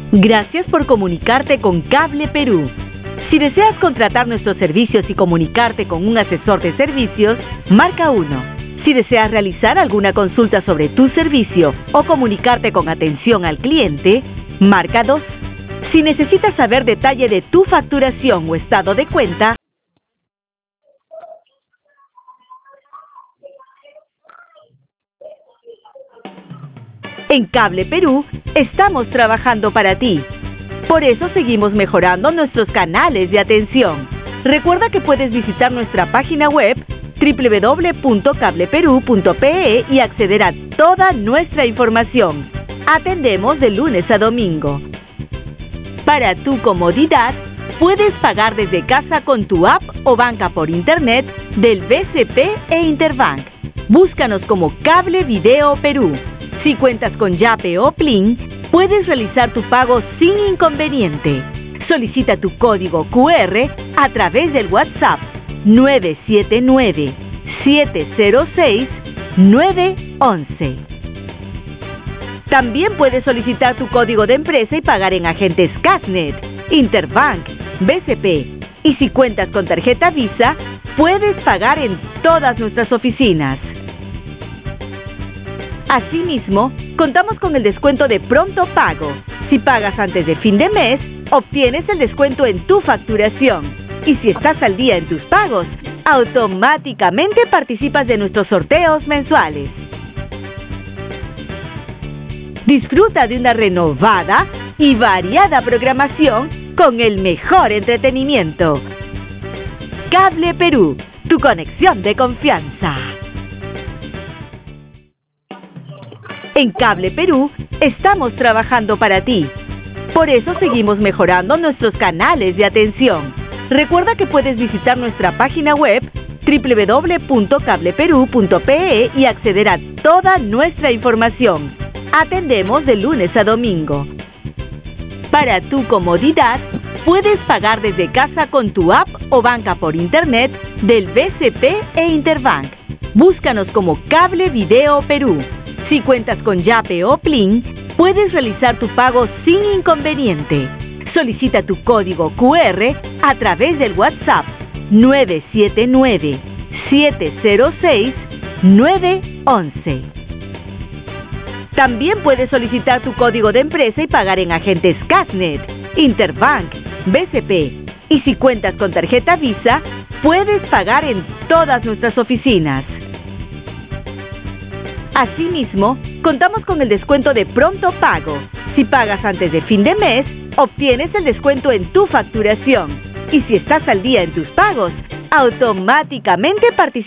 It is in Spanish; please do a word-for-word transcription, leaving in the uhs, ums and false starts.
Gracias por comunicarte con Cable Perú. Si deseas contratar nuestros servicios y comunicarte con un asesor de servicios, marca uno. Si deseas realizar alguna consulta sobre tu servicio o comunicarte con atención al cliente, marca dos. Si necesitas saber detalle de tu facturación o estado de cuenta, en Cable Perú estamos trabajando para ti. Por eso seguimos mejorando nuestros canales de atención. Recuerda que puedes visitar nuestra página web doble u doble u doble u punto cable perú punto pe e y acceder a toda nuestra información. Atendemos de lunes a domingo. Para tu comodidad, puedes pagar desde casa con tu app o banca por internet del B C P e Interbank. Búscanos como Cable Video Perú. Si cuentas con Yape o Plin, puedes realizar tu pago sin inconveniente. Solicita tu código cu erre a través del WhatsApp nueve siete nueve, siete cero seis, nueve once. También puedes solicitar tu código de empresa y pagar en agentes Casnet, Interbank, B C P. Y si cuentas con tarjeta Visa, puedes pagar en todas nuestras oficinas. Asimismo, contamos con el descuento de pronto pago. Si pagas antes de fin de mes, obtienes el descuento en tu facturación. Y si estás al día en tus pagos, automáticamente participas de nuestros sorteos mensuales. Disfruta de una renovada y variada programación con el mejor entretenimiento. Cable Perú, tu conexión de confianza. En Cable Perú estamos trabajando para ti. Por eso seguimos mejorando nuestros canales de atención. Recuerda que puedes visitar nuestra página web doble u doble u doble u punto cable perú punto pe e y acceder a toda nuestra información. Atendemos de lunes a domingo. Para tu comodidad, puedes pagar desde casa con tu app o banca por internet del B C P e Interbank. Búscanos como Cable Video Perú. Si cuentas con Yape o Plin, puedes realizar tu pago sin inconveniente. Solicita tu código cu erre a través del WhatsApp nueve siete nueve, siete cero seis, nueve once. También puedes solicitar tu código de empresa y pagar en agentes Casnet, Interbank, B C P. Y si cuentas con tarjeta Visa, puedes pagar en todas nuestras oficinas. Asimismo, contamos con el descuento de pronto pago. Si pagas antes de fin de mes, obtienes el descuento en tu facturación. Y si estás al día en tus pagos, automáticamente participas